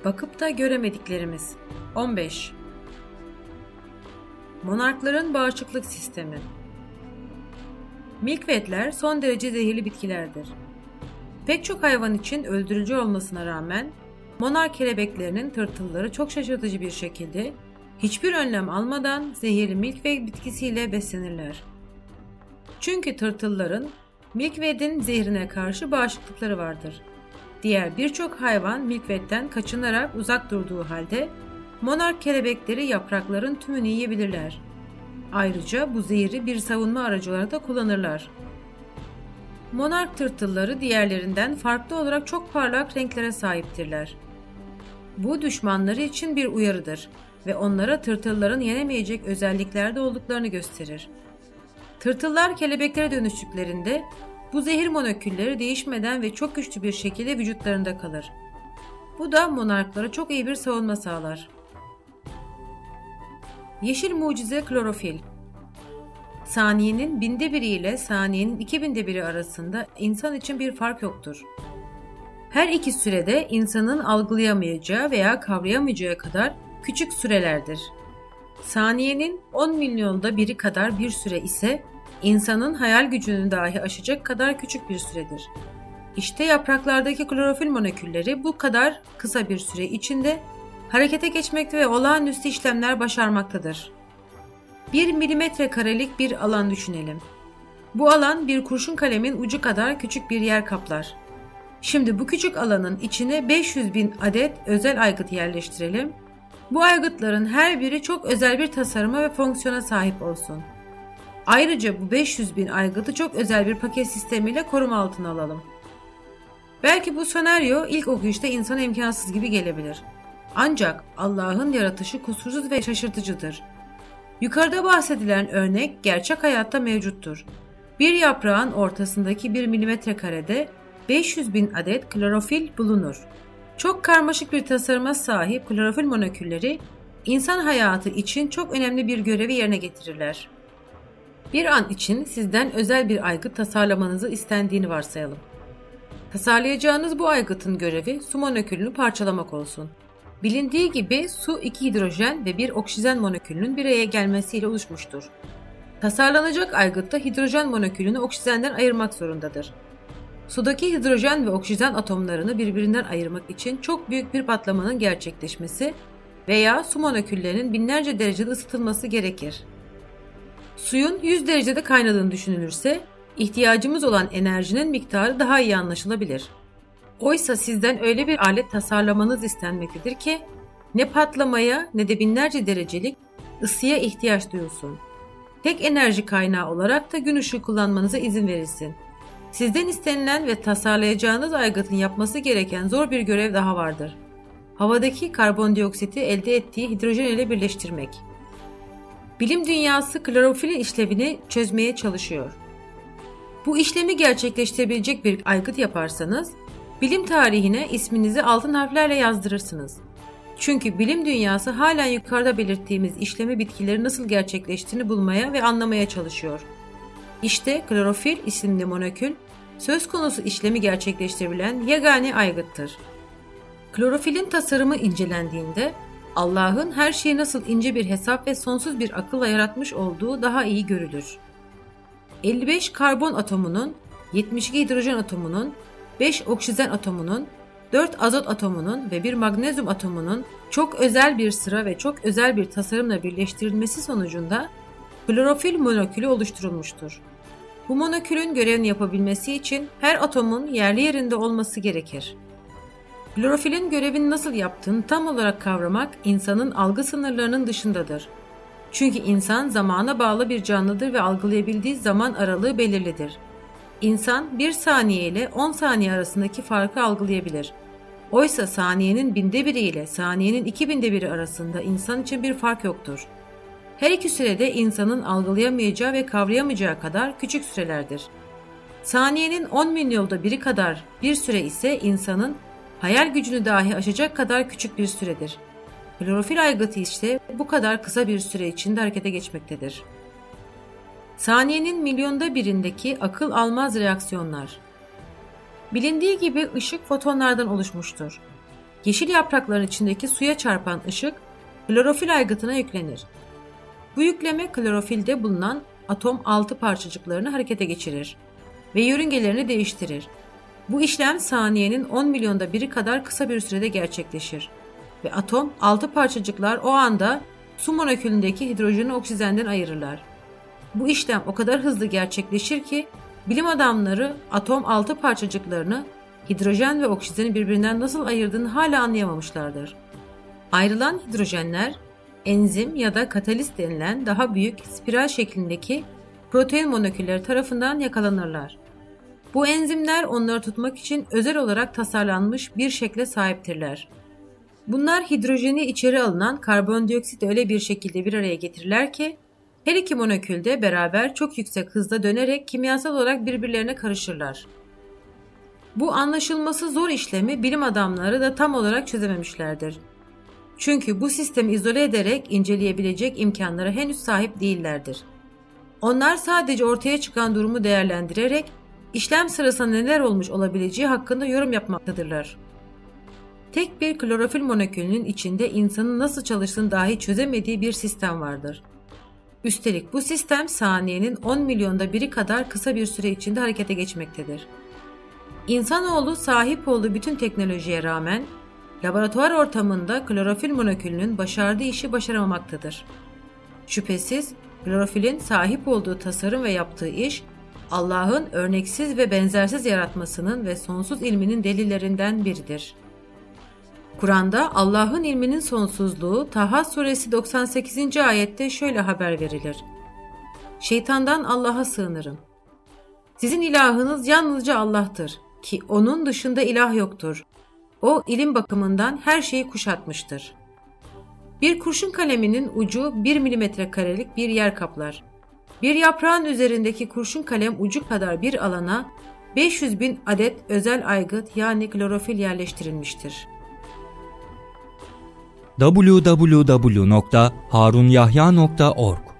Bakıp da göremediklerimiz. 15. Monarkların bağışıklık sistemi. Milkweedler son derece zehirli bitkilerdir. Pek çok hayvan için öldürücü olmasına rağmen monark kelebeklerinin tırtılları çok şaşırtıcı bir şekilde hiçbir önlem almadan zehirli milkweed bitkisiyle beslenirler. Çünkü tırtılların milkweed'in zehrine karşı bağışıklıkları vardır. Diğer birçok hayvan milkweed'den kaçınarak uzak durduğu halde monark kelebekleri yaprakların tümünü yiyebilirler. Ayrıca bu zehri bir savunma aracı olarak da kullanırlar. Monark tırtılları diğerlerinden farklı olarak çok parlak renklere sahiptirler. Bu düşmanları için bir uyarıdır ve onlara tırtılların yenemeyecek özelliklerde olduklarını gösterir. Tırtıllar kelebeklere dönüştüklerinde bu zehir molekülleri değişmeden ve çok güçlü bir şekilde vücutlarında kalır. Bu da monarklara çok iyi bir savunma sağlar. Yeşil mucize klorofil. Saniyenin 1/1000 ile saniyenin 2000'de 1'i arasında insan için bir fark yoktur. Her iki sürede insanın algılayamayacağı veya kavrayamayacağı kadar küçük sürelerdir. Saniyenin 10 milyonda biri kadar bir süre ise insanın hayal gücünü dahi aşacak kadar küçük bir süredir. İşte yapraklardaki klorofil molekülleri bu kadar kısa bir süre içinde harekete geçmekte ve olağanüstü işlemler başarmaktadır. 1 milimetre karelik bir alan düşünelim. Bu alan bir kurşun kalemin ucu kadar küçük bir yer kaplar. Şimdi bu küçük alanın içine 500.000 adet özel aygıt yerleştirelim. Bu aygıtların her biri çok özel bir tasarıma ve fonksiyona sahip olsun. Ayrıca bu 500.000 aygıtı çok özel bir paket sistemiyle koruma altına alalım. Belki bu senaryo ilk okuyuşta insana imkansız gibi gelebilir. Ancak Allah'ın yaratışı kusursuz ve şaşırtıcıdır. Yukarıda bahsedilen örnek gerçek hayatta mevcuttur. Bir yaprağın ortasındaki 1 milimetre karede 500.000 adet klorofil bulunur. Çok karmaşık bir tasarıma sahip klorofil molekülleri insan hayatı için çok önemli bir görevi yerine getirirler. Bir an için sizden özel bir aygıt tasarlamanızı istendiğini varsayalım. Tasarlayacağınız bu aygıtın görevi su molekülünü parçalamak olsun. Bilindiği gibi su 2 hidrojen ve 1 oksijen molekülünün bir araya gelmesiyle oluşmuştur. Tasarlanacak aygıt da hidrojen molekülünü oksijenden ayırmak zorundadır. Sudaki hidrojen ve oksijen atomlarını birbirinden ayırmak için çok büyük bir patlamanın gerçekleşmesi veya su moleküllerinin binlerce derecede ısıtılması gerekir. Suyun 100 derecede kaynadığını düşünülürse, ihtiyacımız olan enerjinin miktarı daha iyi anlaşılabilir. Oysa sizden öyle bir alet tasarlamanız istenmektedir ki, ne patlamaya ne de binlerce derecelik ısıya ihtiyaç duyulsun. Tek enerji kaynağı olarak da gün ışığı kullanmanıza izin verilsin. Sizden istenilen ve tasarlayacağınız aygıtın yapması gereken zor bir görev daha vardır. Havadaki karbondioksiti elde ettiği hidrojen ile birleştirmek. Bilim dünyası klorofilin işlevini çözmeye çalışıyor. Bu işlemi gerçekleştirebilecek bir aygıt yaparsanız, bilim tarihine isminizi altın harflerle yazdırırsınız. Çünkü bilim dünyası hala yukarıda belirttiğimiz işlemi bitkileri nasıl gerçekleştiğini bulmaya ve anlamaya çalışıyor. İşte klorofil isimli molekül, söz konusu işlemi gerçekleştirebilen yegane aygıttır. Klorofilin tasarımı incelendiğinde, Allah'ın her şeyi nasıl ince bir hesap ve sonsuz bir akılla yaratmış olduğu daha iyi görülür. 55 karbon atomunun, 72 hidrojen atomunun, 5 oksijen atomunun, 4 azot atomunun ve 1 magnezyum atomunun çok özel bir sıra ve çok özel bir tasarımla birleştirilmesi sonucunda klorofil molekülü oluşturulmuştur. Bu molekülün görevini yapabilmesi için her atomun yerli yerinde olması gerekir. Klorofilin görevini nasıl yaptığını tam olarak kavramak insanın algı sınırlarının dışındadır. Çünkü insan zamana bağlı bir canlıdır ve algılayabildiği zaman aralığı belirlidir. İnsan 1 saniye ile 10 saniye arasındaki farkı algılayabilir. Oysa saniyenin 1/1000 ile saniyenin 2000'de 1'i arasında insan için bir fark yoktur. Her iki sürede insanın algılayamayacağı ve kavrayamayacağı kadar küçük sürelerdir. Saniyenin 10 milyonda 1'i kadar bir süre ise insanın hayal gücünü dahi aşacak kadar küçük bir süredir. Klorofil aygıtı işte bu kadar kısa bir süre içinde harekete geçmektedir. Saniyenin milyonda birindeki akıl almaz reaksiyonlar. Bilindiği gibi ışık fotonlardan oluşmuştur. Yeşil yaprakların içindeki suya çarpan ışık klorofil aygıtına yüklenir. Bu yükleme klorofilde bulunan atom altı parçacıklarını harekete geçirir ve yörüngelerini değiştirir. Bu işlem saniyenin 10 milyonda biri kadar kısa bir sürede gerçekleşir ve atom altı parçacıklar o anda su molekülündeki hidrojeni oksijenden ayırırlar. Bu işlem o kadar hızlı gerçekleşir ki bilim adamları atom altı parçacıklarını hidrojen ve oksijeni birbirinden nasıl ayırdığını hala anlayamamışlardır. Ayrılan hidrojenler enzim ya da katalist denilen daha büyük spiral şeklindeki protein molekülleri tarafından yakalanırlar. Bu enzimler onları tutmak için özel olarak tasarlanmış bir şekle sahiptirler. Bunlar hidrojeni içeri alınan karbondioksitle öyle bir şekilde bir araya getirirler ki her iki molekül de beraber çok yüksek hızla dönerek kimyasal olarak birbirlerine karışırlar. Bu anlaşılması zor işlemi bilim adamları da tam olarak çözememişlerdir. Çünkü bu sistemi izole ederek inceleyebilecek imkanlara henüz sahip değillerdir. Onlar sadece ortaya çıkan durumu değerlendirerek işlem sırasında neler olmuş olabileceği hakkında yorum yapmaktadırlar. Tek bir klorofil molekülünün içinde insanın nasıl çalıştığını dahi çözemediği bir sistem vardır. Üstelik bu sistem saniyenin 10 milyonda biri kadar kısa bir süre içinde harekete geçmektedir. İnsanoğlu sahip olduğu bütün teknolojiye rağmen laboratuvar ortamında klorofil molekülünün başardığı işi başaramamaktadır. Şüphesiz klorofilin sahip olduğu tasarım ve yaptığı iş Allah'ın örneksiz ve benzersiz yaratmasının ve sonsuz ilminin delillerinden biridir. Kur'an'da Allah'ın ilminin sonsuzluğu Taha suresi 98. ayette şöyle haber verilir. Şeytandan Allah'a sığınırım. Sizin ilahınız yalnızca Allah'tır ki onun dışında ilah yoktur. O ilim bakımından her şeyi kuşatmıştır. Bir kurşun kaleminin ucu 1 milimetre karelik bir yer kaplar. Bir yaprağın üzerindeki kurşun kalem ucu kadar bir alana 500.000 adet özel aygıt yani klorofil yerleştirilmiştir. www.harunyahya.org